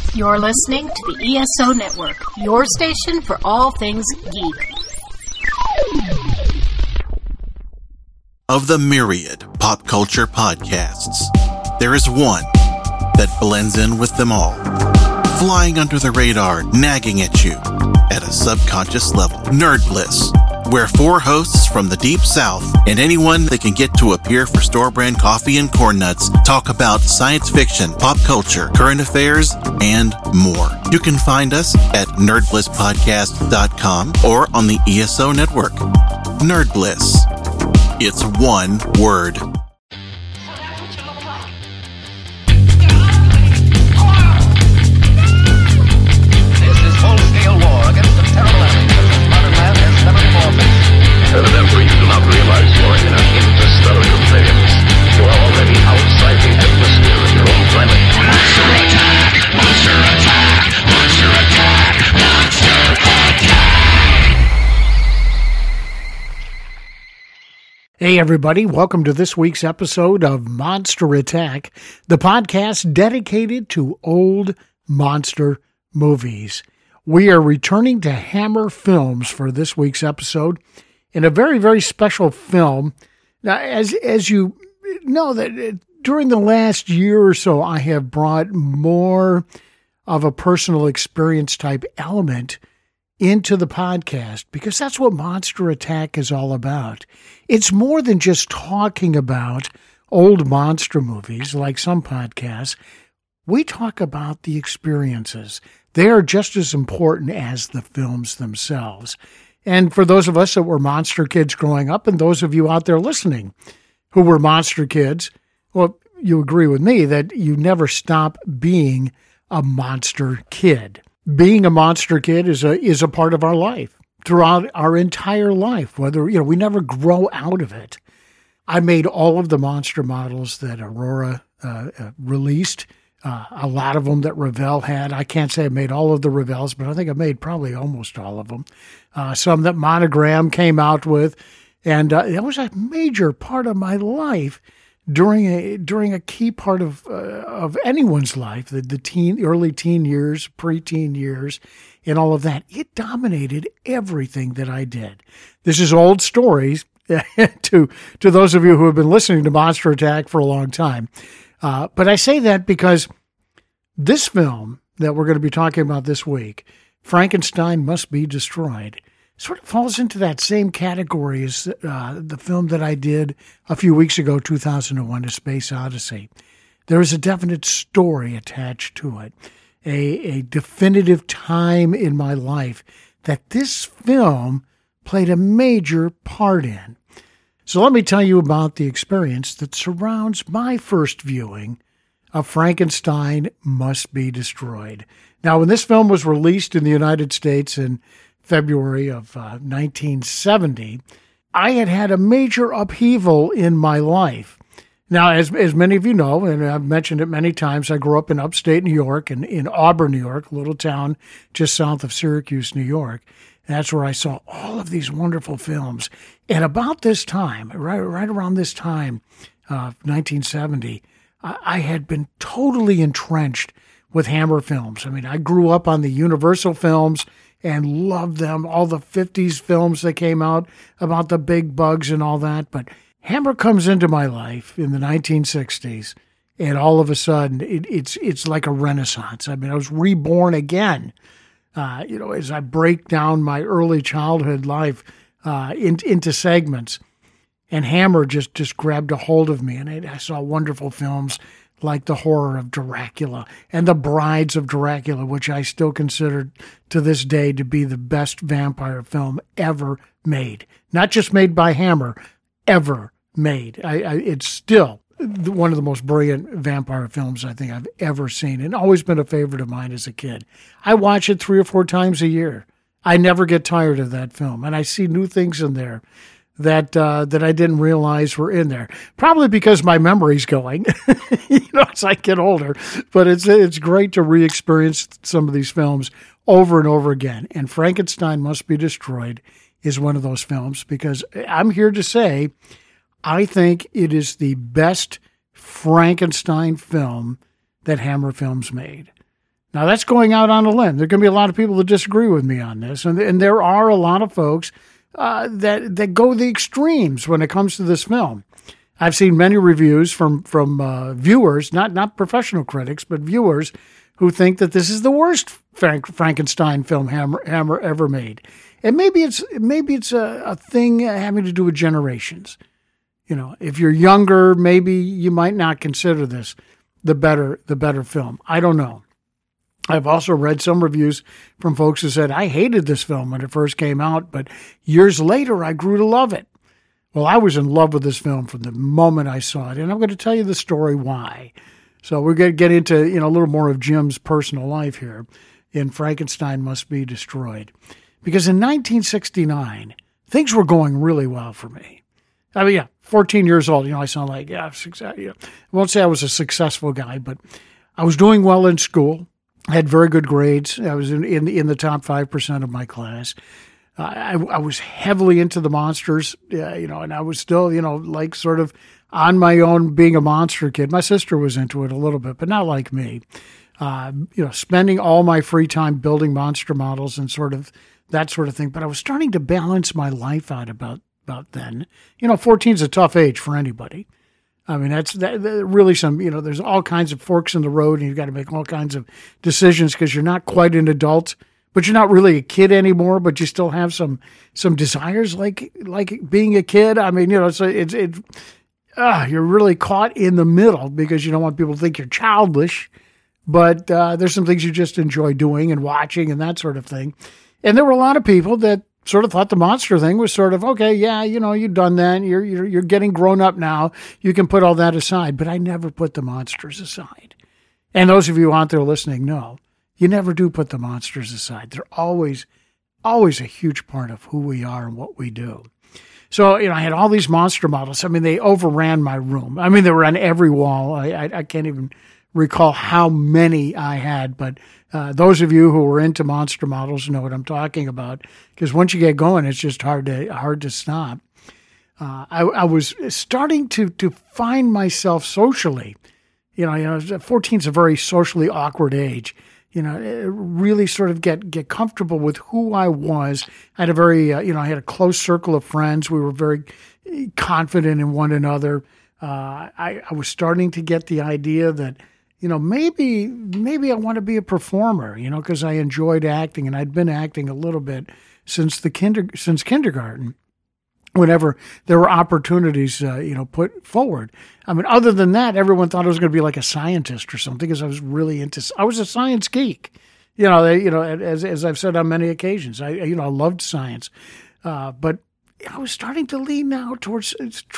You're listening to the ESO Network, your station for all things geek. Of the myriad pop culture podcasts, there is one that blends in with them all, flying under the radar, nagging at you at a subconscious level. Nerd Bliss, where four hosts from the Deep South and anyone that can get to appear for store-brand coffee and corn nuts talk about science fiction, pop culture, current affairs, and more. You can find us at nerdblisspodcast.com or on the ESO Network. Nerd Bliss. It's one word. Evidently, you do not realize you are in an interstellar conveyance. You are already outside the atmosphere of your own planet. Monster attack! Monster attack! Monster attack! Monster attack! Hey everybody, welcome to this week's episode of Monster Attack, the podcast dedicated to old monster movies. We are returning to Hammer Films for this week's episode. In a very, very special film. Now, as you know, that during the last year or so, I have brought more of a personal experience type element into the podcast because that's what Monster Attack is all about. It's more than just talking about old monster movies like some podcasts. We talk about the experiences. They are just as important as the films themselves. And for those of us that were monster kids growing up, and those of you out there listening who were monster kids, well, you agree with me that you never stop being a monster kid. Being a monster kid is a part of our life throughout our entire life. Whether we never grow out of it. I made all of the monster models that Aurora released. A lot of them that Revell had. I can't say I made all of the Revells, but I think I made probably almost all of them. Some that Monogram came out with. And that was a major part of my life during a key part of anyone's life, the early teen years, preteen years, and all of that. It dominated everything that I did. This is old stories to those of you who have been listening to Monster Attack for a long time. But I say that because this film that we're going to be talking about this week, Frankenstein Must Be Destroyed, sort of falls into that same category as the film that I did a few weeks ago, 2001, A Space Odyssey. There is a definite story attached to it, a definitive time in my life that this film played a major part in. So let me tell you about the experience that surrounds my first viewing of Frankenstein Must Be Destroyed. Now, when this film was released in the United States in February of 1970, I had a major upheaval in my life. Now, as many of you know, and I've mentioned it many times, I grew up in upstate New York, in Auburn, New York, a little town just south of Syracuse, New York. That's where I saw all of these wonderful films. And about this time, right around this time, 1970, I had been totally entrenched with Hammer Films. I mean, I grew up on the Universal films and loved them, all the 50s films that came out about the big bugs and all that. But Hammer comes into my life in the 1960s, and all of a sudden, it's like a renaissance. I mean, I was reborn again. As I break down my early childhood life into segments, and Hammer just grabbed a hold of me, and I saw wonderful films like The Horror of Dracula and The Brides of Dracula, which I still consider to this day to be the best vampire film ever made. Not just made by Hammer, ever made. It's still one of the most brilliant vampire films I think I've ever seen, and always been a favorite of mine as a kid. I watch it 3 or 4 times a year. I never get tired of that film, and I see new things in there that I didn't realize were in there. Probably because my memory's going, as I get older. But it's great to re-experience some of these films over and over again. And Frankenstein Must Be Destroyed is one of those films, because I'm here to say I think it is the best Frankenstein film that Hammer Films made. Now, that's going out on a limb. There are going to be a lot of people that disagree with me on this, and there are a lot of folks that go the extremes when it comes to this film. I've seen many reviews from viewers, not professional critics, but viewers who think that this is the worst Frankenstein film Hammer ever made. And maybe it's a thing having to do with generations. You know, if you're younger, maybe you might not consider this the better film. I don't know. I've also read some reviews from folks who said, I hated this film when it first came out, but years later I grew to love it. Well, I was in love with this film from the moment I saw it, and I'm going to tell you the story why. So we're going to get into a little more of Jim's personal life here in Frankenstein Must Be Destroyed. Because in 1969, things were going really well for me. I mean, 14 years old, I sound like, I won't say I was a successful guy, but I was doing well in school. I had very good grades. I was in the top 5% of my class. I was heavily into the monsters, and I was still, like sort of on my own being a monster kid. My sister was into it a little bit, but not like me. Spending all my free time building monster models and sort of that sort of thing. But I was starting to balance my life out about then. 14 is a tough age for anybody. I mean, that's really some, there's all kinds of forks in the road, and you've got to make all kinds of decisions because you're not quite an adult, but you're not really a kid anymore, but you still have some desires like being a kid. I mean, you're really caught in the middle because you don't want people to think you're childish, but there's some things you just enjoy doing and watching and that sort of thing. And there were a lot of people that sort of thought the monster thing was sort of, okay, yeah, you've done that. You're getting grown up now. You can put all that aside. But I never put the monsters aside. And those of you out there listening know, you never do put the monsters aside. They're always a huge part of who we are and what we do. So, I had all these monster models. I mean, they overran my room. I mean, they were on every wall. I can't even recall how many I had, but those of you who were into monster models know what I'm talking about, because once you get going, it's just hard to stop. I was starting to find myself socially. 14 is a very socially awkward age. Really sort of get comfortable with who I was. I had I had a close circle of friends. We were very confident in one another. I was starting to get the idea that, maybe I want to be a performer, because I enjoyed acting, and I'd been acting a little bit since kindergarten. Whenever there were opportunities, put forward. I mean, other than that, everyone thought I was going to be like a scientist or something, because I was really I was a science geek. As I've said on many occasions, I loved science, but I was starting to lean now towards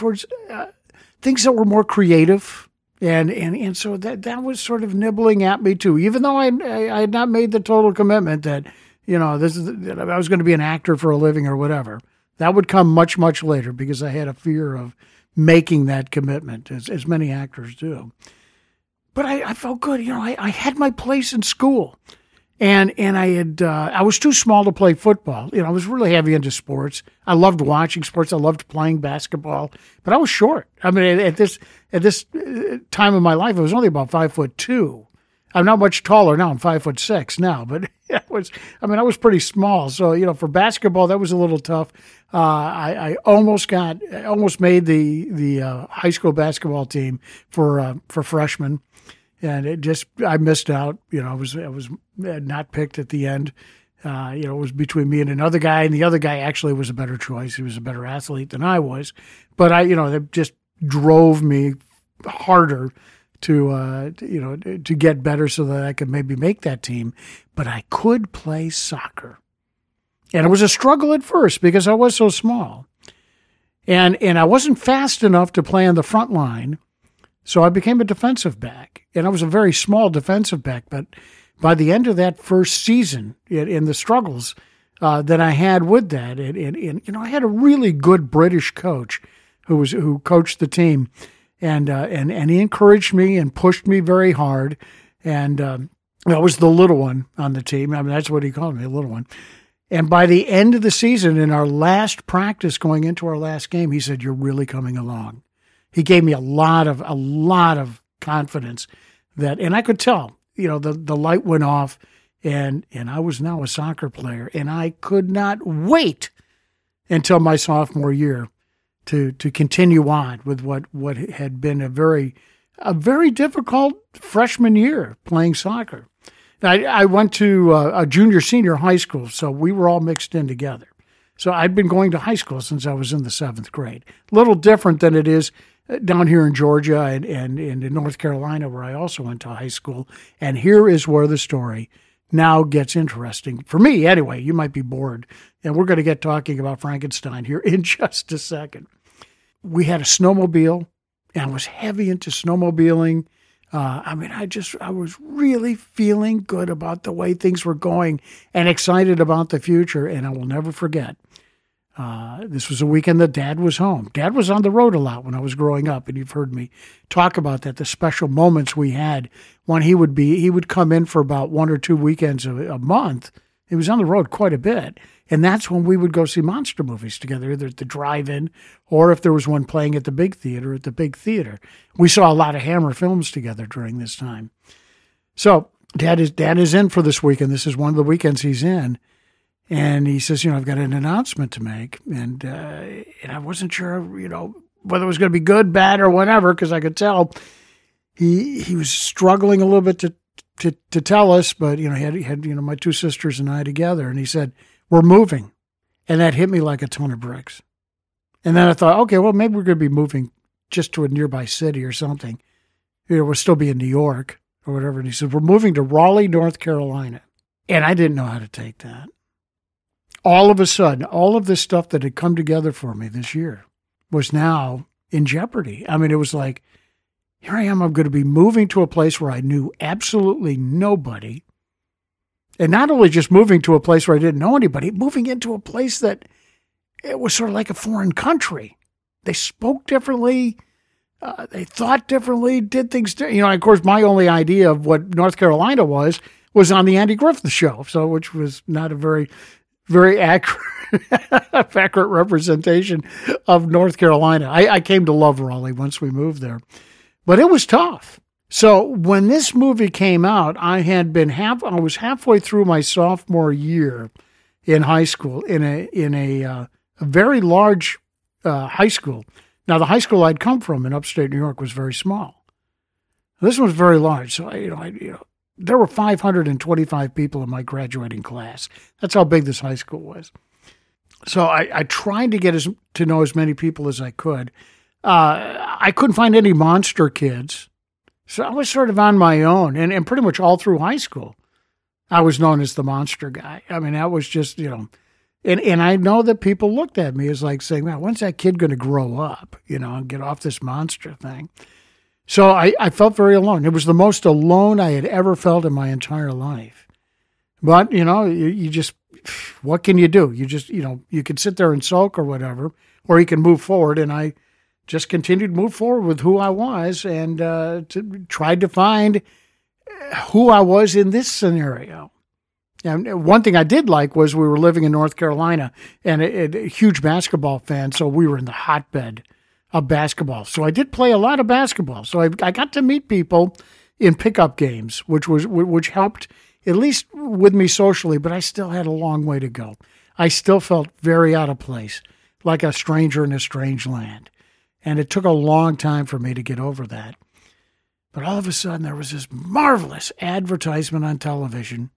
things that were more creative. And so that was sort of nibbling at me too, even though I had not made the total commitment that, that I was going to be an actor for a living or whatever. That would come much, much later because I had a fear of making that commitment, as many actors do. But I felt good. I had my place in school. And I was too small to play football. I was really heavy into sports. I loved watching sports. I loved playing basketball, but I was short. I mean, at this time of my life, I was only about 5'2". I'm not much taller now. I'm 5'6" now, but I was pretty small. So, for basketball, that was a little tough. I almost made the high school basketball team for freshmen. And I missed out. I was not picked at the end. It was between me and another guy, and the other guy actually was a better choice. He was a better athlete than I was. But that just drove me harder to get better so that I could maybe make that team. But I could play soccer, and it was a struggle at first because I was so small, and I wasn't fast enough to play on the front line. So I became a defensive back, and I was a very small defensive back. But by the end of that first season, in the struggles that I had with that, and I had a really good British coach who coached the team, and he encouraged me and pushed me very hard. And I was the little one on the team. I mean, that's what he called me, the little one. And by the end of the season, in our last practice going into our last game, he said, "You're really coming along." He gave me a lot of confidence and I could tell, the light went off, and I was now a soccer player, and I could not wait until my sophomore year to continue on with what had been a very difficult freshman year playing soccer. I went to a junior-senior high school, so we were all mixed in together. So I'd been going to high school since I was in the 7th grade. A little different than it is down here in Georgia and in North Carolina, where I also went to high school. And here is where the story now gets interesting. For me, anyway. You might be bored. And we're going to get talking about Frankenstein here in just a second. We had a snowmobile, and I was heavy into snowmobiling. I was really feeling good about the way things were going and excited about the future. And I will never forget. This was a weekend that Dad was home. Dad was on the road a lot when I was growing up, and you've heard me talk about that, the special moments we had when he would come in for about 1 or 2 weekends a month. He was on the road quite a bit. And that's when we would go see monster movies together, either at the drive-in or if there was one playing at the big theater, We saw a lot of Hammer films together during this time. So Dad is in for this weekend. This is one of the weekends he's in. And he says, I've got an announcement to make. And I wasn't sure, whether it was going to be good, bad, or whatever, because I could tell he was struggling a little bit to tell us. But, he had my 2 sisters and I together. And he said, we're moving. And that hit me like a ton of bricks. And then I thought, okay, well, maybe we're going to be moving just to a nearby city or something. We'll still be in New York or whatever. And he said, we're moving to Raleigh, North Carolina. And I didn't know how to take that. All of a sudden, all of this stuff that had come together for me this year was now in jeopardy. It was like, here I am, I'm going to be moving to a place where I knew absolutely nobody. And not only just moving to a place where I didn't know anybody, moving into a place that it was sort of like a foreign country. They spoke differently. They thought differently, did things differently. Of course, my only idea of what North Carolina was on the Andy Griffith Show, which was not a very accurate representation of North Carolina. I came to love Raleigh once we moved there, but it was tough. So when this movie came out, I was halfway through my sophomore year in high school in a very large high school. Now the high school I'd come from in upstate New York was very small. This one was very large. So there were 525 people in my graduating class. That's how big this high school was. So I tried to get to know as many people as I could. I couldn't find any monster kids. So I was sort of on my own. And pretty much all through high school, I was known as the monster guy. That was just, and I know that people looked at me as like saying, man, when's that kid going to grow up, and get off this monster thing? So I felt very alone. It was the most alone I had ever felt in my entire life. But, you just, what can you do? You just, you can sit there and sulk or whatever, or you can move forward. And I just continued to move forward with who I was and tried to find who I was in this scenario. And one thing I did like was we were living in North Carolina and a huge basketball fan, so we were in the hotbed of basketball. So I did play a lot of basketball. So I got to meet people in pickup games, which helped at least with me socially, but I still had a long way to go. I still felt very out of place, like a stranger in a strange land. And it took a long time for me to get over that. But all of a sudden, there was this marvelous advertisement on television,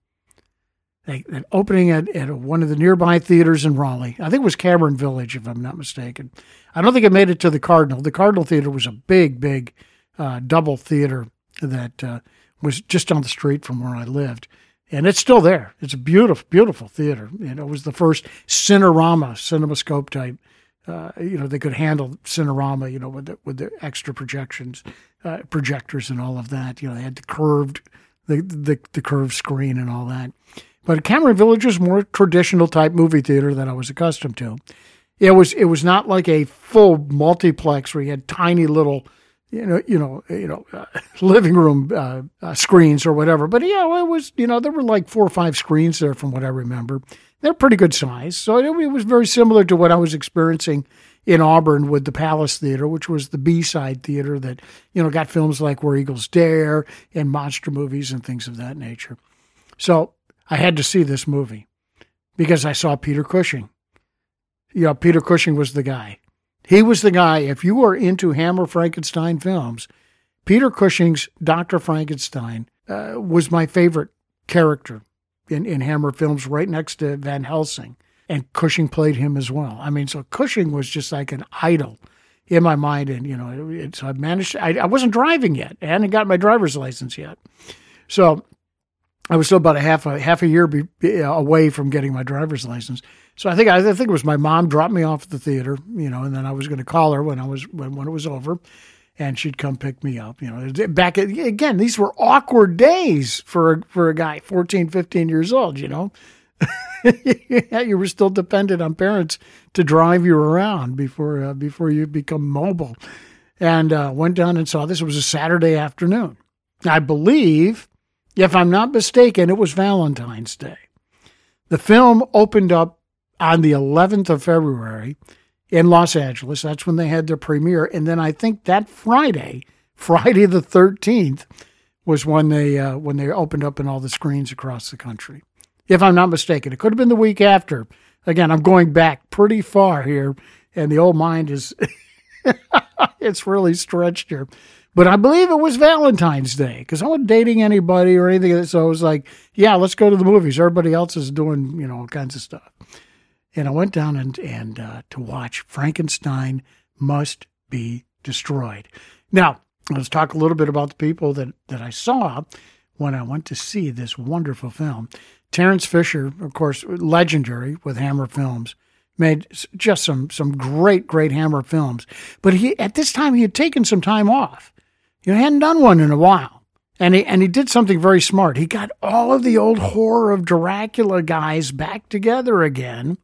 an opening at one of the nearby theaters in Raleigh. I think it was Cameron Village, if I'm not mistaken. I don't think it made it to the Cardinal. The Cardinal Theater was a big double theater that was just on the street from where I lived. And it's still there. It's a beautiful, beautiful theater. It was the first CineScope type. They could handle Cinerama, with the extra projectors and all of that. They had the curved screen and all that. But Cameron Village was more traditional type movie theater that I was accustomed to. It was not like a full multiplex where you had tiny little, living room screens or whatever. But it was, there were like 4 or 5 screens there from what I remember. They're pretty good size. So it was very similar to what I was experiencing in Auburn with the Palace Theater, which was the B-side theater that, got films like Where Eagles Dare and monster movies and things of that nature. So I had to see this movie because I saw Peter Cushing. Peter Cushing was the guy. He was the guy. If you were into Hammer Frankenstein films, Peter Cushing's Dr. Frankenstein was my favorite character in Hammer films, right next to Van Helsing. And Cushing played him as well. I mean, so Cushing was just like an idol in my mind. And, so I managed, I wasn't driving yet. I hadn't got my driver's license yet. So I was still about a half a year away from getting my driver's license. So I think it was my mom dropped me off at the theater, and then I was going to call her when it was over, and she'd come pick me up. Back again, these were awkward days for a guy 14, 15 years old. You were still dependent on parents to drive you around before you become mobile. And went down and saw this. It was a Saturday afternoon. I believe, if I'm not mistaken, it was Valentine's Day. The film opened up on the 11th of February in Los Angeles. That's when they had their premiere. And then I think that Friday the 13th, was when they opened up in all the screens across the country. If I'm not mistaken, it could have been the week after. Again, I'm going back pretty far here, and the old mind is, it's really stretched here. But I believe it was Valentine's Day, because I wasn't dating anybody or anything. So I was like, yeah, let's go to the movies. Everybody else is doing, all kinds of stuff. And I went down and to watch Frankenstein Must Be Destroyed. Now, let's talk a little bit about the people that I saw when I went to see this wonderful film. Terence Fisher, of course, legendary with Hammer Films, made just some great Hammer films. But at this time, he had taken some time off. He hadn't done one in a while. And he did something very smart. He got all of the old horror of Dracula guys back together again.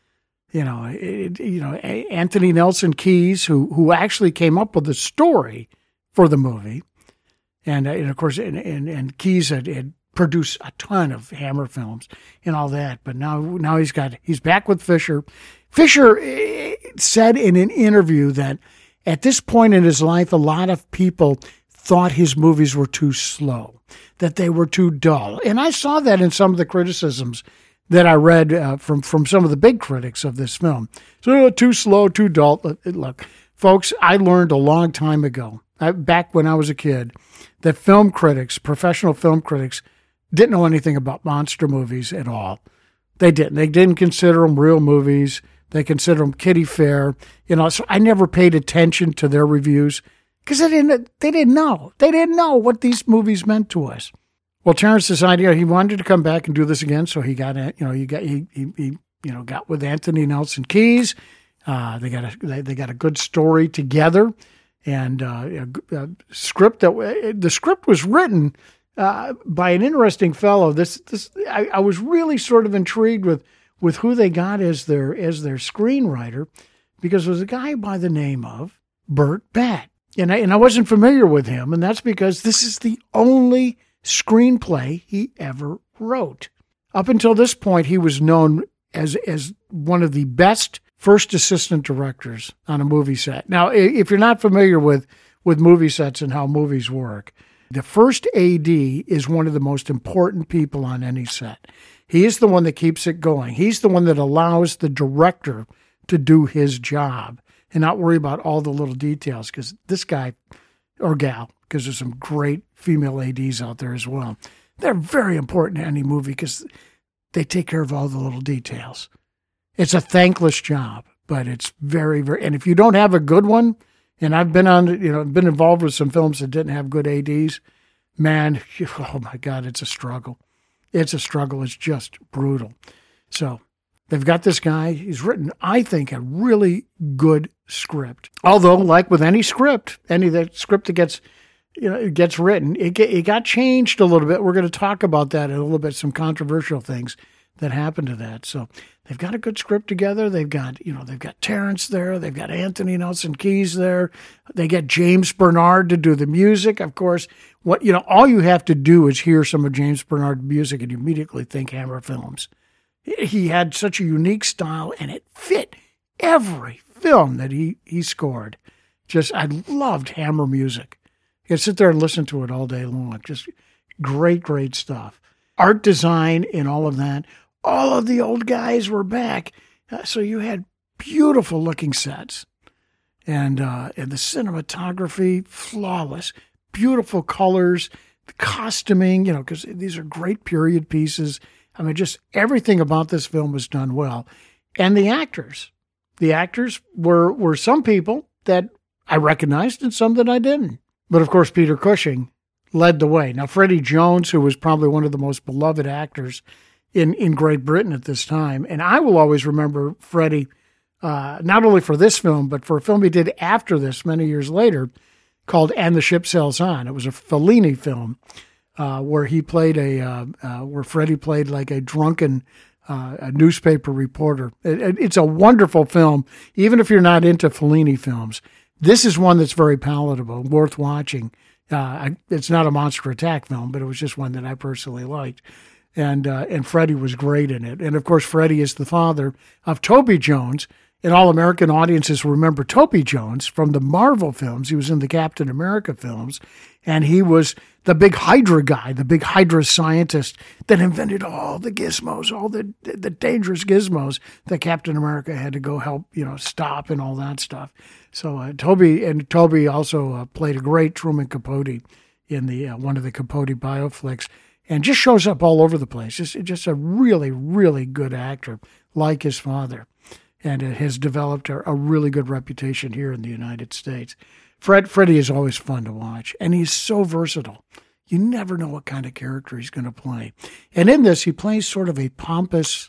Anthony Nelson Keys, who actually came up with the story for the movie. And of course, and Keys had produced a ton of Hammer films and all that. But now he's back with Fisher. Fisher said in an interview that at this point in his life, a lot of people thought his movies were too slow, that they were too dull. And I saw that in some of the criticisms that I read from some of the big critics of this film. So too slow, too dull. Look, folks, I learned a long time ago, back when I was a kid, that film critics, professional film critics, didn't know anything about monster movies at all. They didn't. They didn't consider them real movies. They considered them kiddie fare. So I never paid attention to their reviews because they didn't know. They didn't know what these movies meant to us. Well, Terence decided he wanted to come back and do this again, so he got got with Anthony Nelson Keys. They got a good story together, and the script was written by an interesting fellow. I was really sort of intrigued with who they got as their screenwriter, because it was a guy by the name of Burt Batt, and I wasn't familiar with him, and that's because this is the only screenplay he ever wrote. Up until this point, he was known as one of the best first assistant directors on a movie set. Now, if you're not familiar with movie sets and how movies work, the first AD is one of the most important people on any set. He is the one that keeps it going. He's the one that allows the director to do his job and not worry about all the little details, because this guy or gal, because there's some great female ADs out there as well, they're very important in any movie because they take care of all the little details. It's a thankless job, but it's very, very, and if you don't have a good one, and I've been been involved with some films that didn't have good ADs, man, oh my God, it's a struggle. It's a struggle. It's just brutal. So they've got this guy. He's written, I think, a really good script. Although, like with any script, that script that gets written, it got changed a little bit. We're going to talk about that in a little bit, some controversial things that happened to that. So they've got a good script together. They've got Terence there. They've got Anthony Nelson Keys there. They get James Bernard to do the music. Of course, all you have to do is hear some of James Bernard's music and you immediately think Hammer Films. He had such a unique style and it fit every film that he scored. I loved Hammer music. You could sit there and listen to it all day long. Just great stuff. Art design and all of that. All of the old guys were back. So you had beautiful looking sets. And the cinematography, flawless. Beautiful colors, the costuming, because these are great period pieces. I mean, just everything about this film was done well. And the actors. The actors were some people that I recognized and some that I didn't. But of course, Peter Cushing led the way. Now, Freddie Jones, who was probably one of the most beloved actors in Great Britain at this time, and I will always remember Freddie, not only for this film, but for a film he did after this many years later called And the Ship Sails On. It was a Fellini film where he played where Freddie played like a drunken a newspaper reporter. It's a wonderful film, even if you're not into Fellini films. This is one that's very palatable, worth watching. It's not a Monster Attack film, but it was just one that I personally liked. And Freddie was great in it. And of course, Freddie is the father of Toby Jones. And all American audiences remember Toby Jones from the Marvel films. He was in the Captain America films. And he was the big Hydra guy, the big Hydra scientist that invented all the gizmos, all the dangerous gizmos that Captain America had to go help, stop and all that stuff. So Toby also played a great Truman Capote in the one of the Capote bioflicks, and just shows up all over the place. Just a really, really good actor, like his father, and it has developed a really good reputation here in the United States. Freddie is always fun to watch, and he's so versatile. You never know what kind of character he's going to play. And in this, he plays sort of a pompous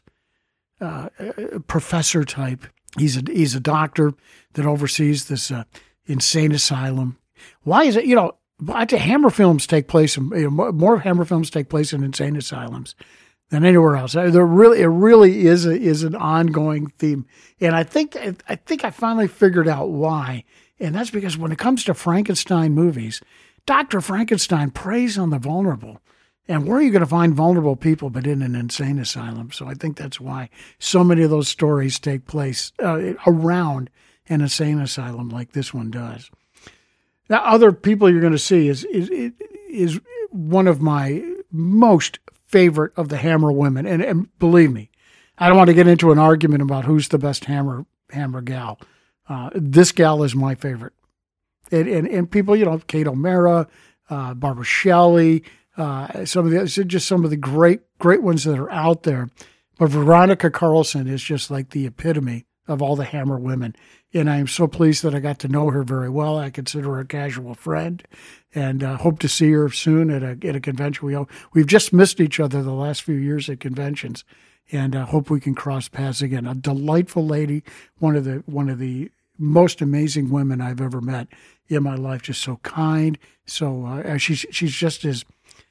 professor type. He's a doctor that oversees this insane asylum. Why is it, Hammer films take place, more Hammer films take place in insane asylums than anywhere else. It really is an ongoing theme. And I think I finally figured out why. And that's because when it comes to Frankenstein movies, Dr. Frankenstein preys on the vulnerable. And where are you going to find vulnerable people but in an insane asylum? So I think that's why so many of those stories take place around an insane asylum like this one does. Now, other people you're going to see is one of my most favorite of the Hammer women. And believe me, I don't want to get into an argument about who's the best Hammer gal. This gal is my favorite. And people, Kate O'Mara, Barbara Shelley, some of the great ones that are out there. But Veronica Carlson is just like the epitome of all the Hammer women. And I am so pleased that I got to know her very well. I consider her a casual friend, and hope to see her soon at a convention. We've just missed each other the last few years at conventions, and hope we can cross paths again. A delightful lady, one of the most amazing women I've ever met in my life. Just so kind. So she's just as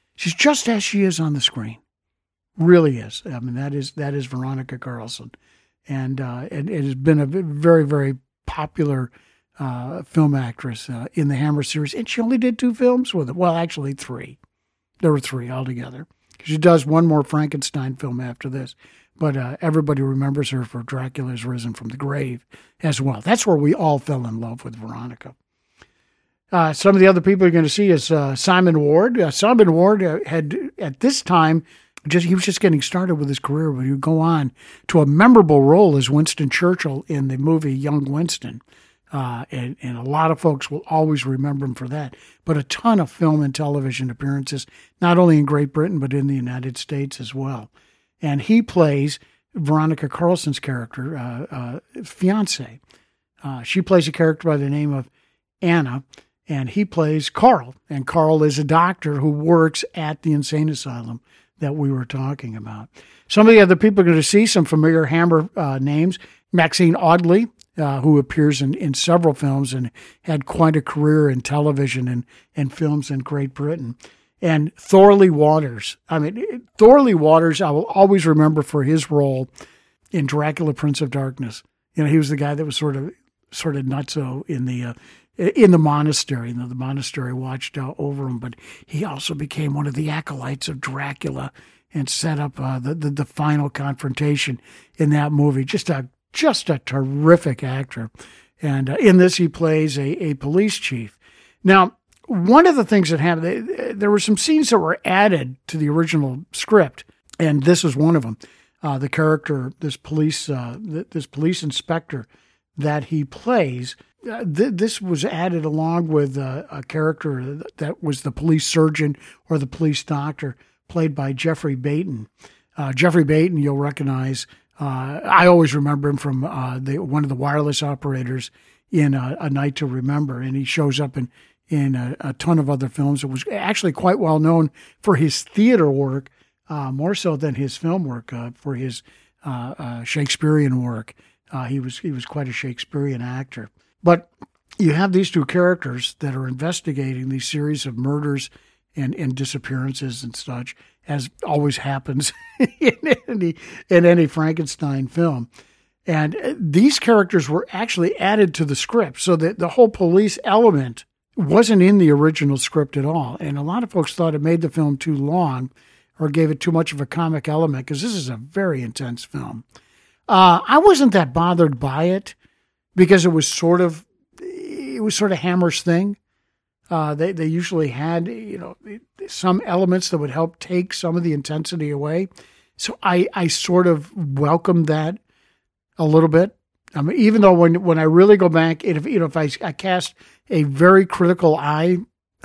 she is on the screen. Really is. I mean, that is Veronica Carlson, and it has been a very, very popular film actress in the Hammer series. And she only did 2 films with it. Well, actually 3. There were 3 altogether. She does one more Frankenstein film after this. But everybody remembers her for Dracula's Risen from the Grave as well. That's where we all fell in love with Veronica. Some of the other people you're going to see is Simon Ward. Simon Ward had, at this time, he was just getting started with his career, but he would go on to a memorable role as Winston Churchill in the movie Young Winston. And a lot of folks will always remember him for that. But a ton of film and television appearances, not only in Great Britain, but in the United States as well. And he plays Veronica Carlson's character, fiance. She plays a character by the name of Anna, and he plays Carl. And Carl is a doctor who works at the insane asylum that we were talking about. Some of the other people are going to see some familiar Hammer names. Maxine Audley, who appears in several films and had quite a career in television and films in Great Britain. And Thorley Waters. I mean, Thorley Waters, I will always remember for his role in Dracula, Prince of Darkness. He was the guy that was sort of nutso in the monastery. The monastery watched over him, but he also became one of the acolytes of Dracula and set up the final confrontation in that movie. Just a just a terrific actor. And in this, he plays a police chief. Now, one of the things that happened, there were some scenes that were added to the original script, and this was one of them. The character, this police inspector that he plays, this was added along with a character that was the police surgeon or the police doctor, played by Jeffrey Baton. Jeffrey Baton, you'll recognize. I always remember him from one of the wireless operators in A Night to Remember, and he shows up in a ton of other films. It was actually quite well known for his theater work, more so than his film work, for his Shakespearean work. He was quite a Shakespearean actor. But you have these two characters that are investigating these series of murders and disappearances and such, as always happens in any Frankenstein film. And these characters were actually added to the script, so that the whole police element wasn't in the original script at all. And a lot of folks thought it made the film too long or gave it too much of a comic element, because this is a very intense film. I wasn't that bothered by it, because it was sort of Hammer's thing. They usually had, some elements that would help take some of the intensity away. So I sort of welcomed that a little bit. I mean, even though when I really go back, if I cast a very critical eye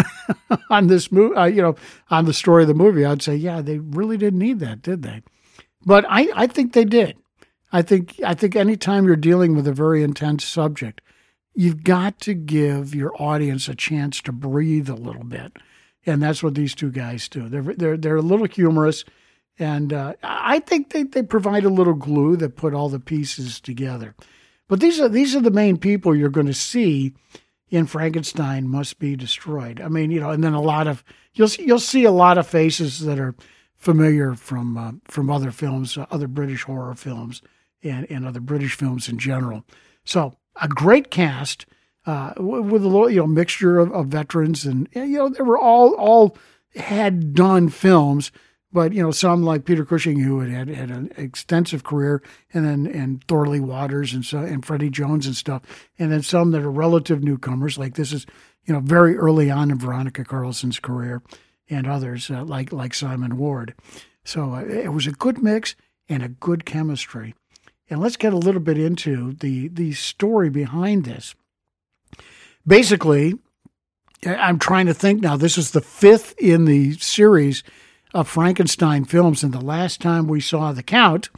on this movie, on the story of the movie, I'd say, yeah, they really didn't need that, did they? But I think they did. I think anytime you're dealing with a very intense subject, you've got to give your audience a chance to breathe a little bit, and that's what these two guys do. They're a little humorous, and I think they provide a little glue that put all the pieces together. But these are the main people you're going to see in Frankenstein Must Be Destroyed. I mean, and then you'll see a lot of faces that are familiar from other films, other British horror films, and other British films in general. So a great cast with a little mixture of veterans, and they were all had done films, but some like Peter Cushing, who had an extensive career, and Thorley Waters and Freddie Jones and stuff, and then some that are relative newcomers, like this is very early on in Veronica Carlson's career, and others like Simon Ward. So it was a good mix and a good chemistry. And let's get a little bit into the story behind this. Basically, I'm trying to think now. This is the fifth in the series of Frankenstein films, and the last time we saw the Count,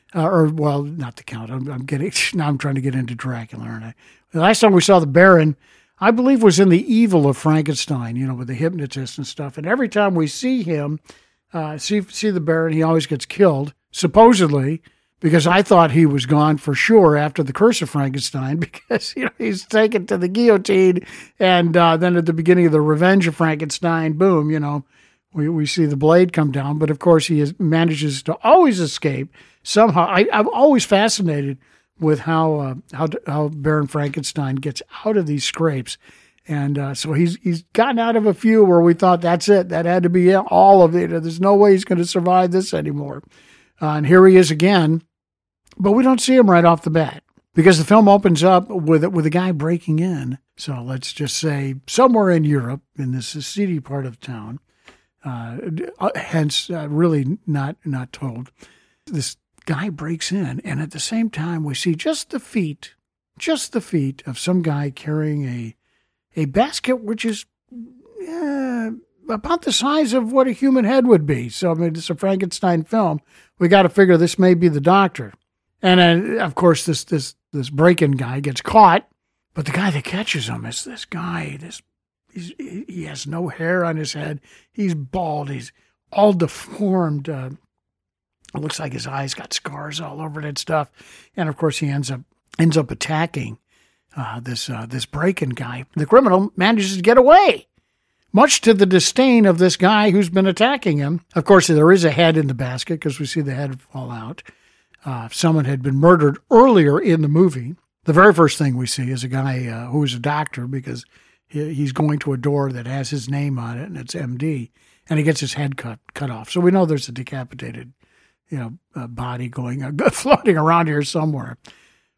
not the Count. I'm trying to get into Dracula, aren't I? The last time we saw the Baron, I believe, was in The Evil of Frankenstein, with the hypnotist and stuff. And every time we see him, see the Baron, he always gets killed, supposedly, because I thought he was gone for sure after The Curse of Frankenstein, because he's taken to the guillotine, and then at the beginning of The Revenge of Frankenstein, boom, we see the blade come down. But of course, manages to always escape somehow. I'm always fascinated with how Baron Frankenstein gets out of these scrapes, and so he's gotten out of a few where we thought that's it, that had to be it, all of it. There's no way he's going to survive this anymore, and here he is again. But we don't see him right off the bat, because the film opens up with a guy breaking in. So let's just say somewhere in Europe, in this seedy part of town, hence really not told. This guy breaks in, and at the same time we see just the feet of some guy carrying a basket which is about the size of what a human head would be. So I mean, it's a Frankenstein film. We got to figure this may be the doctor. And of course, this break-in guy gets caught, but the guy that catches him is this guy. He has no hair on his head. He's bald. He's all deformed. It looks like his eyes got scars all over it and stuff. And of course, he ends up attacking this break-in guy. The criminal manages to get away, much to the disdain of this guy who's been attacking him. Of course, there is a head in the basket, because we see the head fall out. Someone had been murdered earlier in the movie. The very first thing we see is a guy who is a doctor, because he's going to a door that has his name on it, and it's MD, and he gets his head cut off. So we know there's a decapitated, body floating around here somewhere.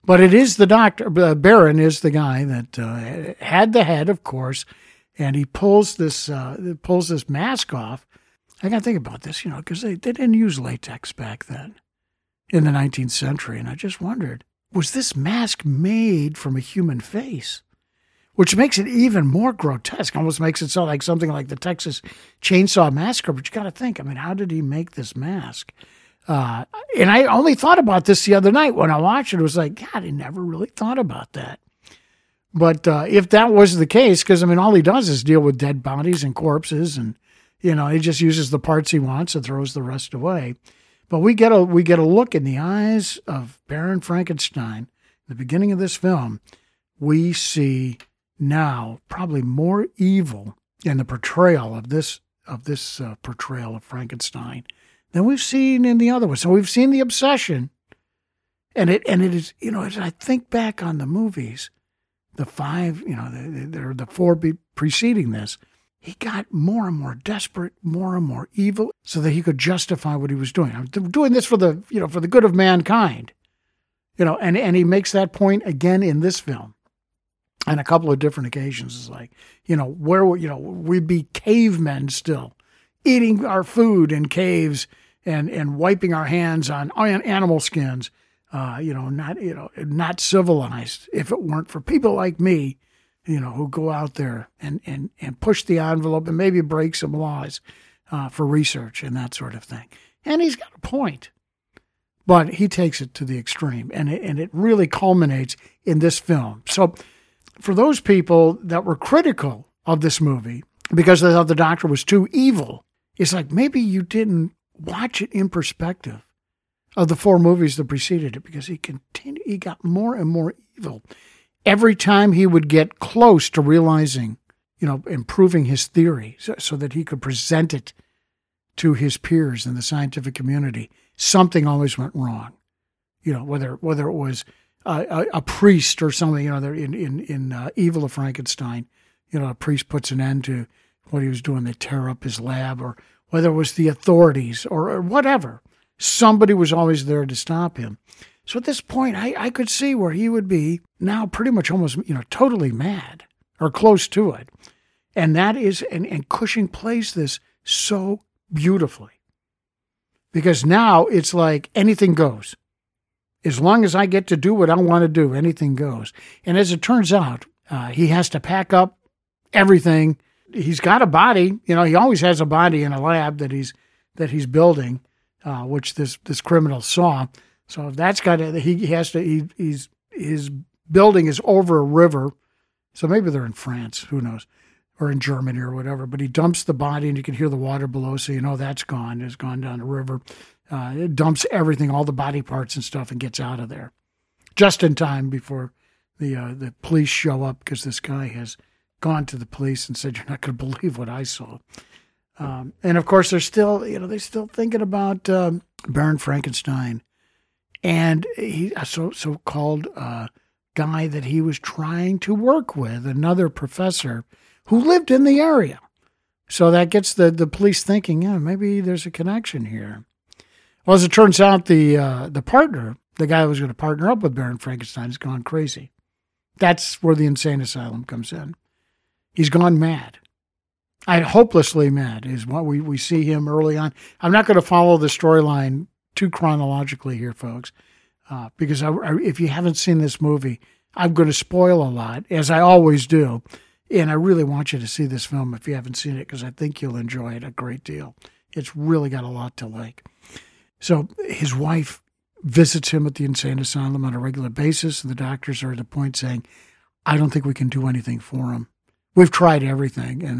But it is the doctor. Baron is the guy that had the head, of course, and he pulls this mask off. I got to think about this, because they didn't use latex back then in the 19th century, and I just wondered, was this mask made from a human face? Which makes it even more grotesque, almost makes it sound like something like the Texas Chainsaw Massacre. But you got to think, how did he make this mask? And I only thought about this the other night when I watched it. It was like, God, I never really thought about that. But if that was the case, because, all he does is deal with dead bodies and corpses, and, he just uses the parts he wants and throws the rest away. But we get a look in the eyes of Baron Frankenstein. At the beginning of this film, we see now probably more evil in the portrayal of this portrayal of Frankenstein than we've seen in the other one. So we've seen the obsession, and it is, as I think back on the movies, the five, the four preceding this, he got more and more desperate, more and more evil, so that he could justify what he was doing. I'm doing this for the good of mankind, and he makes that point again in this film. On a couple of different occasions, it's like, where, we'd be cavemen still, eating our food in caves and wiping our hands on animal skins, not civilized if it weren't for people like me, who go out there and push the envelope and maybe break some laws for research and that sort of thing. And he's got a point, but he takes it to the extreme, and it really culminates in this film. So, for those people that were critical of this movie because they thought the doctor was too evil, it's like maybe you didn't watch it in perspective of the four movies that preceded it, because he got more and more evil every time he would get close to realizing, improving his theory so that he could present it to his peers in the scientific community. Something always went wrong, whether it was a priest or something, in Evil of Frankenstein, a priest puts an end to what he was doing. They tear up his lab, or whether it was the authorities or whatever. Somebody was always there to stop him. So at this point, I could see where he would be now pretty much almost, totally mad or close to it. And that is, and Cushing plays this so beautifully, because now it's like anything goes. As long as I get to do what I want to do, anything goes. And as it turns out, he has to pack up everything. He's got a body. He always has a body in a lab that he's building, which this criminal saw. So that's got to, his building is over a river. So maybe they're in France, who knows, or in Germany or whatever. But he dumps the body, and you can hear the water below, so that's gone. It's gone down the river. It dumps everything, all the body parts and stuff, and gets out of there just in time before the police show up, because this guy has gone to the police and said, "You're not going to believe what I saw." And of course, they're still thinking about Baron Frankenstein, and he a so-called guy that he was trying to work with, another professor who lived in the area. So that gets the police thinking, maybe there's a connection here. Well, as it turns out, the partner, the guy who was going to partner up with Baron Frankenstein, has gone crazy. That's where the insane asylum comes in. He's gone mad. Hopelessly mad is what we see him early on. I'm not going to follow the storyline too chronologically here, folks, because if you haven't seen this movie, I'm going to spoil a lot, as I always do. And I really want you to see this film if you haven't seen it, because I think you'll enjoy it a great deal. It's really got a lot to like. So his wife visits him at the insane asylum on a regular basis, and the doctors are at the point saying, I don't think we can do anything for him. We've tried everything, and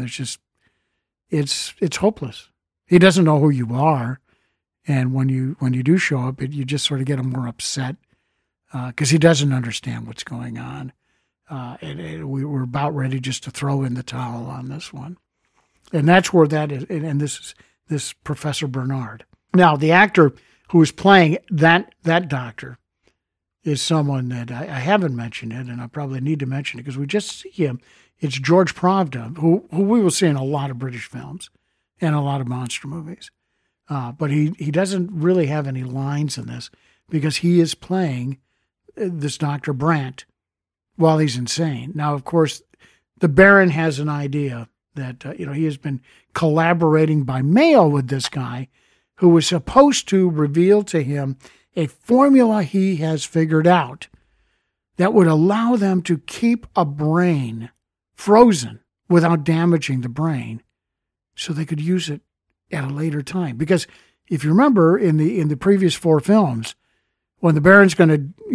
it's hopeless. He doesn't know who you are, and when you do show up, you just sort of get him more upset because he doesn't understand what's going on. And we were about ready just to throw in the towel on this one. And that's where that is. And this Professor Bernard. Now, the actor who is playing that doctor is someone that I haven't mentioned it, and I probably need to mention it because we just see him. It's George Pravda, who we will see in a lot of British films and a lot of monster movies. But he doesn't really have any lines in this because he is playing this Dr. Brandt while he's insane. Now, of course, the Baron has an idea that, he has been collaborating by mail with this guy who was supposed to reveal to him a formula he has figured out that would allow them to keep a brain frozen without damaging the brain so they could use it at a later time. Because if you remember in the previous 4 films, when the Baron's going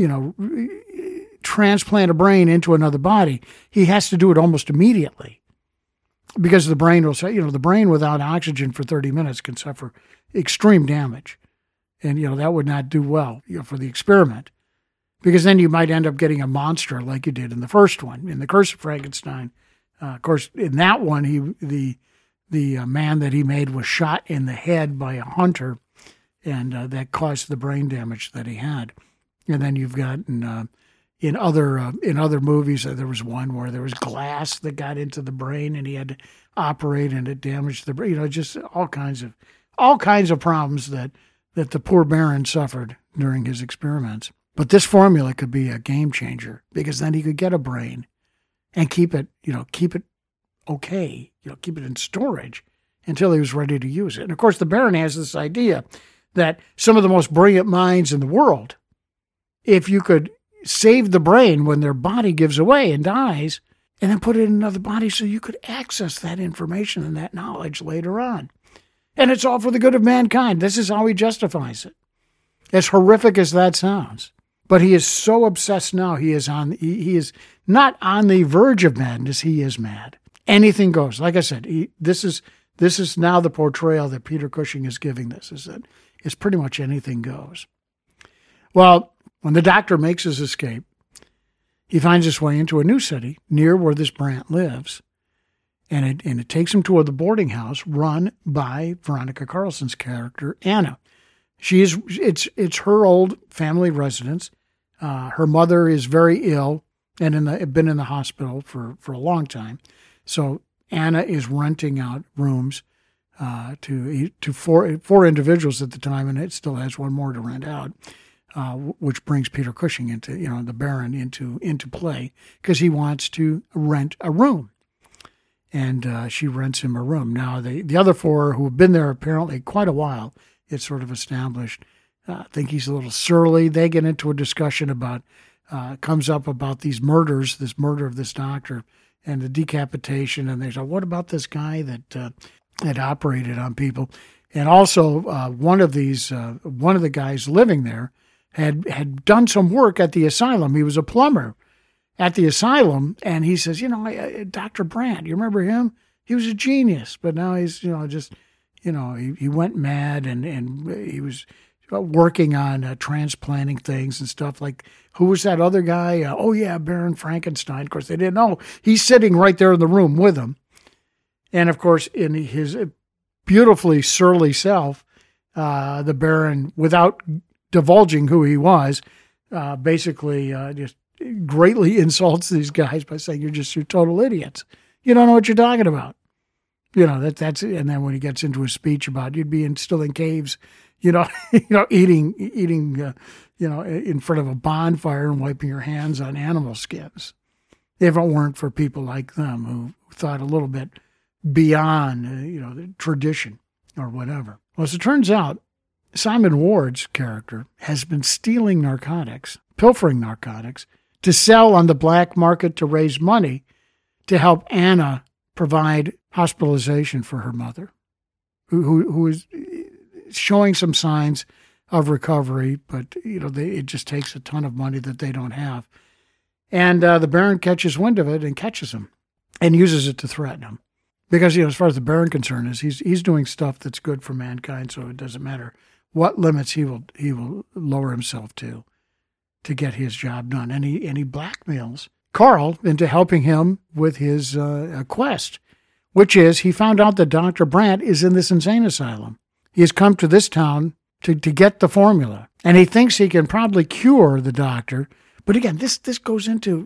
to, transplant a brain into another body, he has to do it almost immediately because the brain will say, the brain without oxygen for 30 minutes can suffer extreme damage. And, that would not do well, for the experiment, because then you might end up getting a monster like you did in the first one, in The Curse of Frankenstein. Of course, in that one, the man that he made was shot in the head by a hunter, and that caused the brain damage that he had. And then you've got in other movies, there was one where there was glass that got into the brain, and he had to operate, and it damaged the brain. Just all kinds of problems that the poor Baron suffered during his experiments. But this formula could be a game changer, because then he could get a brain and keep it okay, keep it in storage until he was ready to use it. And of course, the Baron has this idea that some of the most brilliant minds in the world, if you could save the brain when their body gives away and dies, and then put it in another body so you could access that information and that knowledge later on. And it's all for the good of mankind. This is how he justifies it. As horrific as that sounds. But he is so obsessed now, he is not on the verge of madness, he is mad. Anything goes. Like I said, this is now the portrayal that Peter Cushing is giving this, is that it's pretty much anything goes. Well, when the doctor makes his escape, he finds his way into a new city near where this Brandt lives, and it takes him to the boarding house run by Veronica Carlson's character, Anna. It's her old family residence. Her mother is very ill and been in the hospital for a long time. So Anna is renting out rooms to four individuals at the time, and it still has one more to rent out, which brings Peter Cushing into, the Baron into play, because he wants to rent a room. And she rents him a room. Now, the other 4 who have been there apparently quite a while, it's sort of established, think he's a little surly. They get into a discussion about, comes up about this murder of this doctor and the decapitation. And they say, what about this guy that had operated on people? And also one of the guys living there had done some work at the asylum. He was a plumber at the asylum. And he says, Dr. Brandt, you remember him? He was a genius, but now he's, he went mad and he was working on transplanting things and stuff. Like, who was that other guy? Baron Frankenstein. Of course, they didn't know. He's sitting right there in the room with him. And, of course, in his beautifully surly self, the Baron, without divulging who he was, basically just greatly insults these guys by saying, you're total idiots. You don't know what you're talking about. That's it. And then when he gets into a speech about you'd be still in caves, eating, in front of a bonfire and wiping your hands on animal skins, if it weren't for people like them who thought a little bit beyond, the tradition or whatever. Well, as it turns out, Simon Ward's character has been stealing narcotics, pilfering narcotics, to sell on the black market to raise money to help Anna provide hospitalization for her mother, who is showing some signs of recovery, but it just takes a ton of money that they don't have. And the Baron catches wind of it and catches him and uses it to threaten him. Because, as far as the Baron concerned is, he's doing stuff that's good for mankind, so it doesn't matter what limits he will lower himself to get his job done. And he blackmails Carl into helping him with his quest, which is he found out that Dr. Brandt is in this insane asylum. He has come to this town to get the formula, and he thinks he can probably cure the doctor. But again, this goes into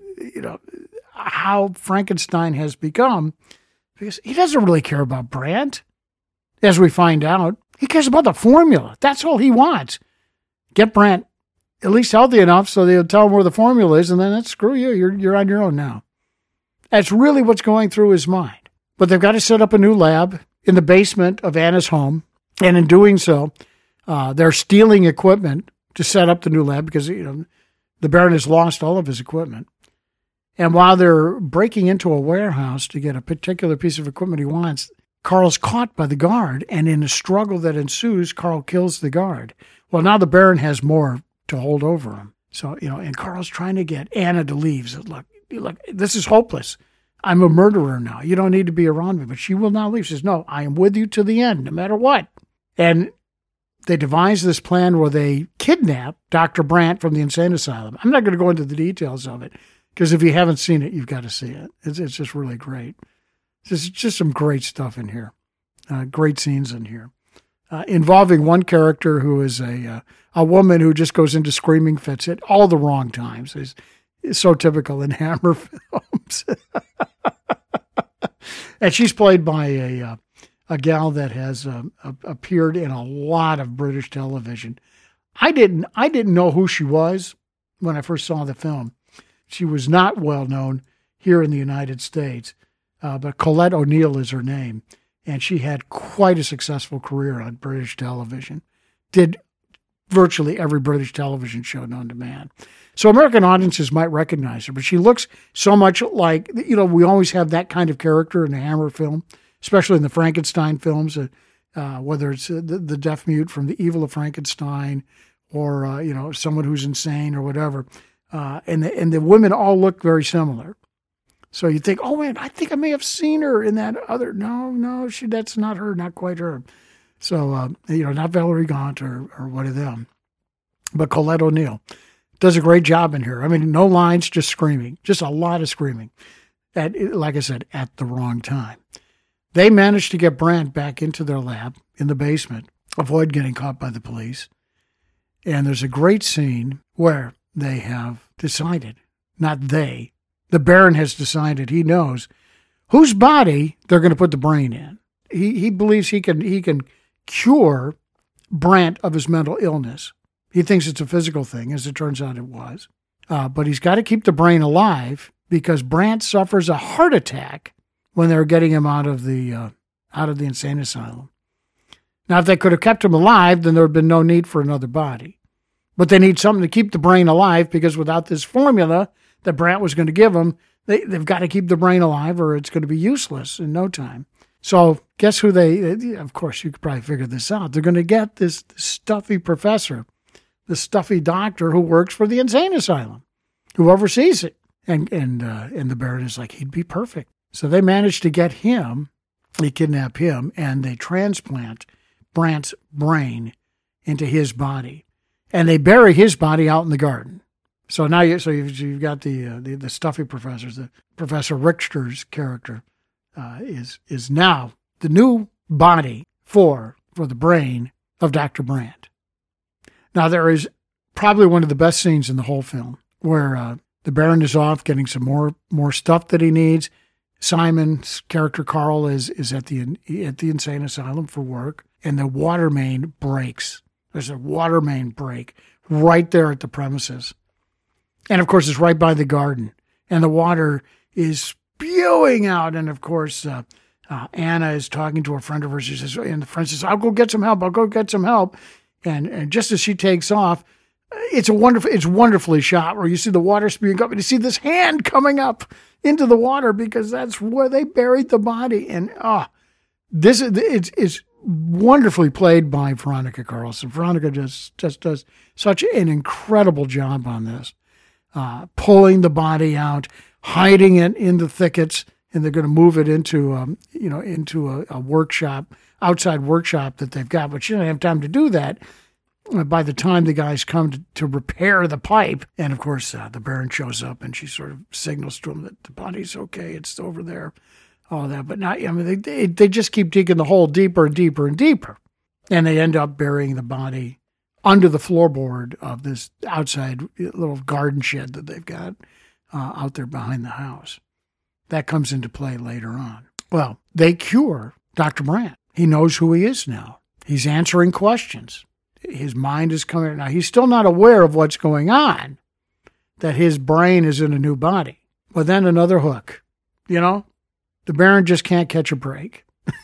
how Frankenstein has become, because he doesn't really care about Brandt, as we find out. He cares about the formula. That's all he wants. Get Brandt at least healthy enough so they'll tell him where the formula is, and then screw you. You're on your own now. That's really what's going through his mind. But they've got to set up a new lab in the basement of Anna's home, and in doing so, they're stealing equipment to set up the new lab because the Baron has lost all of his equipment. And while they're breaking into a warehouse to get a particular piece of equipment he wants, Carl's caught by the guard, and in a struggle that ensues, Carl kills the guard. Well, now the Baron has more to hold over him. So, and Carl's trying to get Anna to leave. So, look, this is hopeless. I'm a murderer now. You don't need to be around me. But she will not leave. She says, no, I am with you to the end, no matter what. And they devise this plan where they kidnap Dr. Brandt from the insane asylum. I'm not going to go into the details of it, because if you haven't seen it, you've got to see it. It's just really great. There's just some great stuff in here. Great scenes in here. Involving one character who is a woman who just goes into screaming fits at all the wrong times. It's so typical in Hammer films. And she's played by a gal that has appeared in a lot of British television. I didn't know who she was when I first saw the film. She was not well known here in the United States, but Colette O'Neill is her name, and she had quite a successful career on British television. Did virtually every British television show known to man. So American audiences might recognize her, but she looks so much like, we always have that kind of character in a Hammer film, especially in the Frankenstein films, whether it's the deaf mute from The Evil of Frankenstein or, someone who's insane or whatever. And the women all look very similar. So you think, oh, man, I think I may have seen her in that other. No, that's not her, not quite her. So, not Valerie Gaunt or one of them, but Colette O'Neill does a great job in here. I mean, no lines, just screaming, just a lot of screaming. Like I said, at the wrong time. They managed to get Brandt back into their lab in the basement, avoid getting caught by the police. And there's a great scene where they have decided, the Baron has decided, he knows whose body they're going to put the brain in. He believes he can cure Brandt of his mental illness. He thinks it's a physical thing, as it turns out it was. But he's got to keep the brain alive because Brandt suffers a heart attack when they were getting him out of the insane asylum. Now, if they could have kept him alive, then there would have been no need for another body. But they need something to keep the brain alive because without this formula that Brandt was going to give them, they've got to keep the brain alive or it's going to be useless in no time. So guess who of course, you could probably figure this out. They're going to get this stuffy professor, the stuffy doctor who works for the insane asylum, who oversees it. And the Baron is like, he'd be perfect. So they managed to get him, they kidnap him, and they transplant Brandt's brain into his body. And they bury his body out in the garden. So now you've got the stuffy professors. The Professor Richter's character is now the new body for the brain of Dr. Brandt. Now there is probably one of the best scenes in the whole film where the Baron is off getting some more stuff that he needs. Simon's character Carl is at the insane asylum for work, and the water main breaks. There's a water main break right there at the premises. And, of course, it's right by the garden. And the water is spewing out. And, of course, Anna is talking to a friend of hers. She says, and the friend says, I'll go get some help. And just as she takes off, it's wonderfully shot where you see the water spewing up and you see this hand coming up into the water because that's where they buried the body. And, it's wonderfully played by Veronica Carlson. Veronica just does such an incredible job on this, pulling the body out, hiding it in the thickets, and they're going to move it into a workshop, outside workshop that they've got. But she doesn't have time to do that by the time the guys come to repair the pipe. And of course, the Baron shows up and she sort of signals to him that the body's okay, it's over there. All that, but not. I mean, they just keep digging the hole deeper and deeper and deeper, and they end up burying the body under the floorboard of this outside little garden shed that they've got out there behind the house. That comes into play later on. Well, they cure Dr. Brandt. He knows who he is now. He's answering questions. his mind is coming. Now, he's still not aware of what's going on, that his brain is in a new body. But then another hook, the Baron just can't catch a break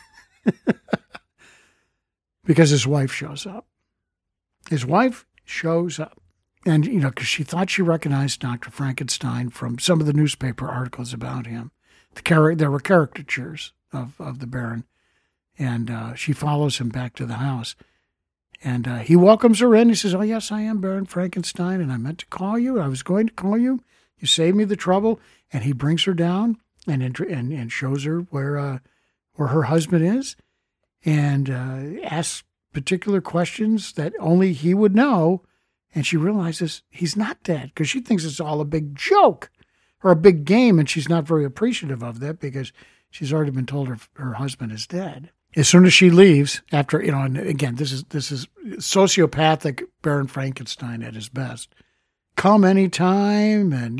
because his wife shows up. His wife shows up. And, because she thought she recognized Dr. Frankenstein from some of the newspaper articles about him. There were caricatures of the Baron. And she follows him back to the house. And he welcomes her in. He says, "Oh, yes, I am Baron Frankenstein, and I meant to call you. I was going to call you. You saved me the trouble." And he brings her down and shows her where her husband is, and asks particular questions that only he would know. And she realizes he's not dead, because she thinks it's all a big joke or a big game, and she's not very appreciative of that because she's already been told her husband is dead. As soon as she leaves, after, and again, this is sociopathic Baron Frankenstein at his best. Come anytime, and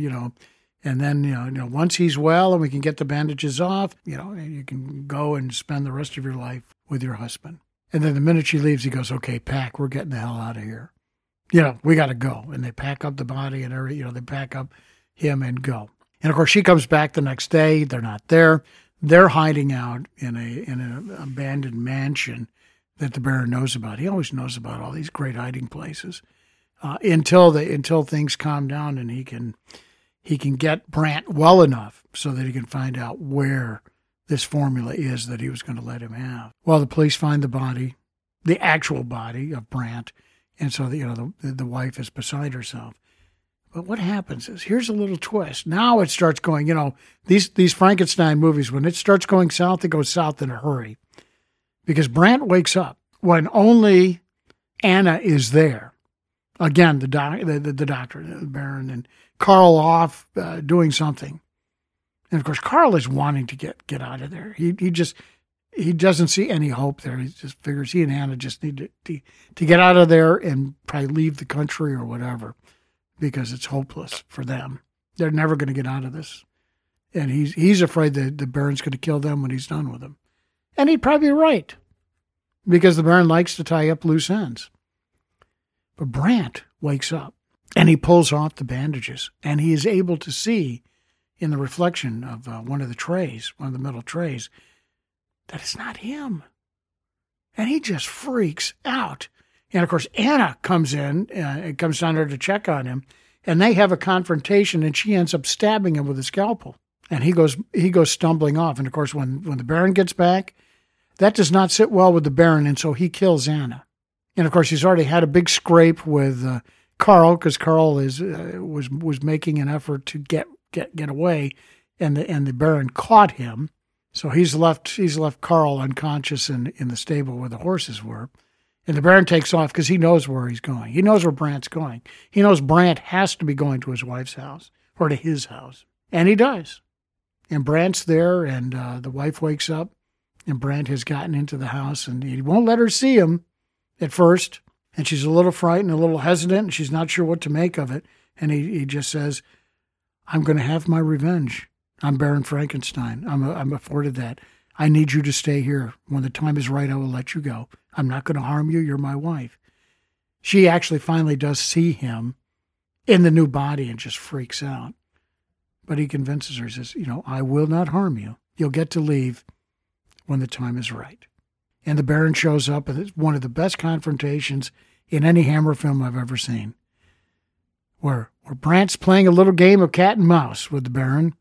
then once he's well and we can get the bandages off, you can go and spend the rest of your life with your husband. And then the minute she leaves, he goes, "Okay, pack, we're getting the hell out of here. We got to go." And they pack up the body and they pack up him and go. And of course, she comes back the next day. They're not there. They're hiding out in an abandoned mansion that the Baron knows about. He always knows about all these great hiding places until things calm down and he can get Brandt well enough so that he can find out where this formula is that he was going to let him have. Well, the police find the body, the actual body of Brandt, and so the wife is beside herself. But what happens is, here's a little twist. Now it starts going, these Frankenstein movies, when it starts going south, it goes south in a hurry. Because Brandt wakes up when only Anna is there. Again, the doctor, the Baron, and Carl off doing something. And of course, Carl is wanting to get out of there. He doesn't see any hope there. He just figures he and Anna just need to get out of there and probably leave the country or whatever, because it's hopeless for them. They're never going to get out of this. And he's afraid that the Baron's going to kill them when he's done with them. And he'd probably be right, because the Baron likes to tie up loose ends. But Brandt wakes up, and he pulls off the bandages, and he is able to see in the reflection of one of the metal trays, that it's not him. And he just freaks out. And, of course, Anna comes in and comes down there to check on him, and they have a confrontation, and she ends up stabbing him with a scalpel. And he goes stumbling off. And, of course, when the Baron gets back, that does not sit well with the Baron, and so he kills Anna. And, of course, he's already had a big scrape with Carl, because Carl was making an effort to get away, and the Baron caught him. So he's left Carl unconscious in the stable where the horses were. And the Baron takes off because he knows where he's going. He knows where Brandt's going. He knows Brandt has to be going to his wife's house, or to his house. And he does. And Brandt's there, and the wife wakes up, and Brandt has gotten into the house, and he won't let her see him at first. And she's a little frightened, a little hesitant, and she's not sure what to make of it. And he just says, "I'm going to have my revenge. I'm Baron Frankenstein. I'm afforded that. I need you to stay here. When the time is right, I will let you go. I'm not going to harm you. You're my wife." She actually finally does see him in the new body and just freaks out. But he convinces her, says, "I will not harm you. You'll get to leave when the time is right." And the Baron shows up, and it's one of the best confrontations in any Hammer film I've ever seen, where Brandt's playing a little game of cat and mouse with the Baron.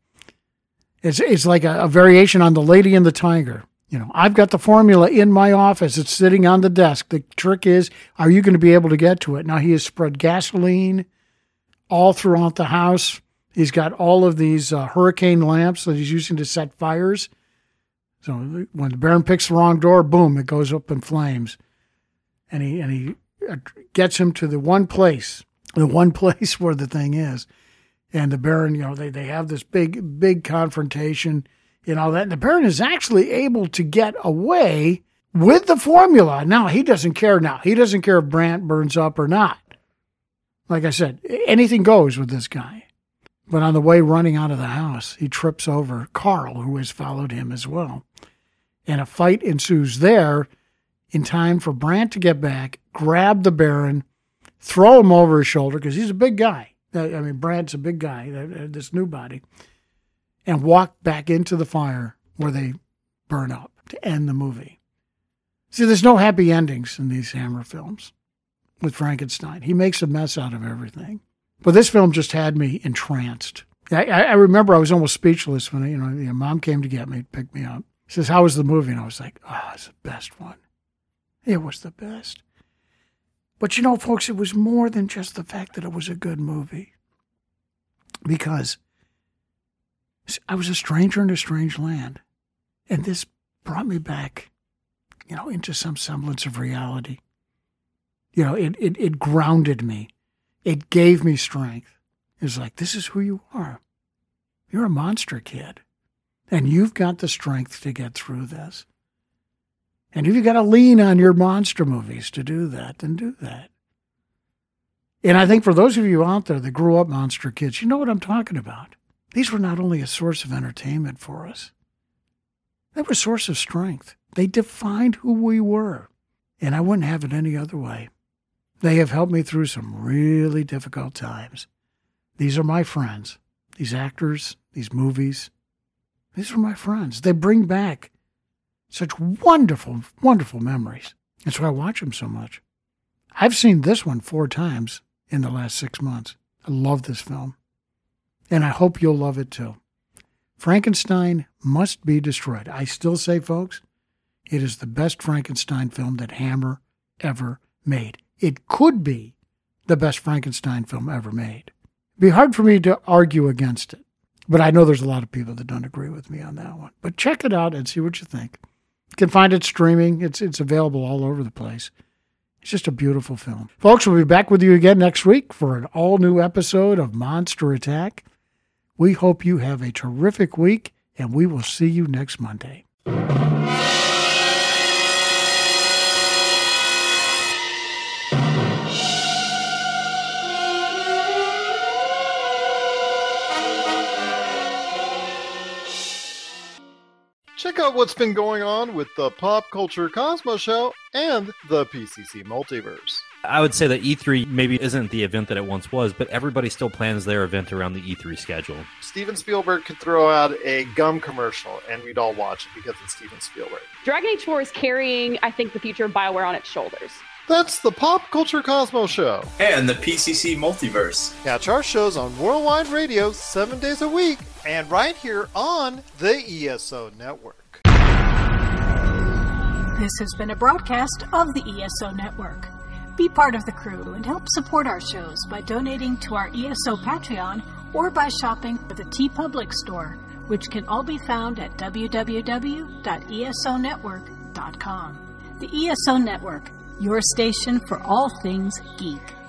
It's like a variation on The Lady and the Tiger. I've got the formula in my office. It's sitting on the desk. The trick is, are you going to be able to get to it? Now, he has spread gasoline all throughout the house. He's got all of these hurricane lamps that he's using to set fires. So when the Baron picks the wrong door, boom, it goes up in flames. And he gets him to the one place where the thing is. And the Baron, they have this big confrontation and all that. And the Baron is actually able to get away with the formula. Now, he doesn't care now. He doesn't care if Brandt burns up or not. Like I said, anything goes with this guy. But on the way running out of the house, he trips over Carl, who has followed him as well. And a fight ensues there in time for Brandt to get back, grab the Baron, throw him over his shoulder, because he's a big guy. I mean, Brad's a big guy, this new body, and walk back into the fire where they burn up to end the movie. See, there's no happy endings in these Hammer films with Frankenstein. He makes a mess out of everything. But this film just had me entranced. I remember I was almost speechless when Mom came to get me, pick me up. She says, "How was the movie?" And I was like, "Oh, it's the best one. It was the best." But folks, it was more than just the fact that it was a good movie. Because I was a stranger in a strange land. And this brought me back, into some semblance of reality. It grounded me. It gave me strength. It was like, this is who you are. You're a monster kid. And you've got the strength to get through this. And if you've got to lean on your monster movies to do that, then do that. And I think for those of you out there that grew up monster kids, you know what I'm talking about. These were not only a source of entertainment for us, they were a source of strength. They defined who we were. And I wouldn't have it any other way. They have helped me through some really difficult times. These are my friends. These actors, these movies, these are my friends. They bring back such wonderful, wonderful memories. That's why I watch them so much. I've seen this one 4 times in the last 6 months. I love this film. And I hope you'll love it too. Frankenstein Must Be Destroyed. I still say, folks, it is the best Frankenstein film that Hammer ever made. It could be the best Frankenstein film ever made. It'd be hard for me to argue against it. But I know there's a lot of people that don't agree with me on that one. But check it out and see what you think. You can find it streaming. It's available all over the place. It's just a beautiful film. Folks, we'll be back with you again next week for an all-new episode of Monster Attack. We hope you have a terrific week, and we will see you next Monday. Check out what's been going on with the Pop Culture Cosmos Show and the PCC Multiverse. I would say that E3 maybe isn't the event that it once was, but everybody still plans their event around the E3 schedule. Steven Spielberg could throw out a gum commercial and we'd all watch it because it's Steven Spielberg. Dragon Age 4 is carrying, I think, the future of BioWare on its shoulders. That's the Pop Culture Cosmos Show. And the PCC Multiverse. Catch our shows on Worldwide Radio 7 days a week and right here on the ESO Network. This has been a broadcast of the ESO Network. Be part of the crew and help support our shows by donating to our ESO Patreon or by shopping for the TeePublic store, which can all be found at www.esonetwork.com. The ESO Network, your station for all things geek.